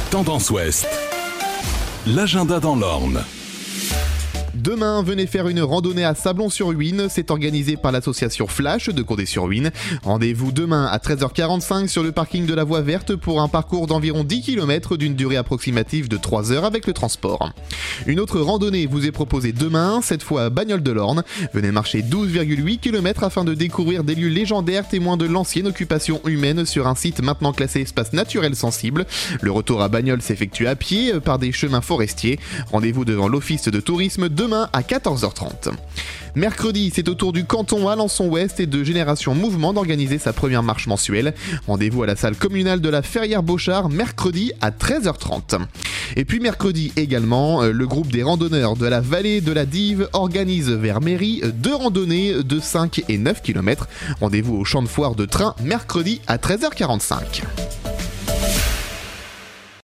Tendance Ouest, l'agenda dans l'Orne. Demain, venez faire une randonnée à Sablon-sur-Huisne. C'est organisé par l'association Flash de Condé-sur-Huisne. Rendez-vous demain à 13h45 sur le parking de la Voie Verte pour un parcours d'environ 10 km d'une durée approximative de 3 heures avec le transport. Une autre randonnée vous est proposée demain, cette fois à Bagnoles de l'Orne. Venez marcher 12,8 km afin de découvrir des lieux légendaires témoins de l'ancienne occupation humaine sur un site maintenant classé espace naturel sensible. Le retour à Bagnoles s'effectue à pied par des chemins forestiers. Rendez-vous devant l'office de tourisme demain à 14h30. Mercredi, c'est au tour du canton Alençon-Ouest et de Génération Mouvement d'organiser sa première marche mensuelle. Rendez-vous à la salle communale de la Ferrière-Beauchard mercredi à 13h30. Et puis mercredi également, le groupe des randonneurs de la vallée de la Dive organise vers Méry 2 randonnées de 5 et 9 km. Rendez-vous au champ de foire de Train mercredi à 13h45.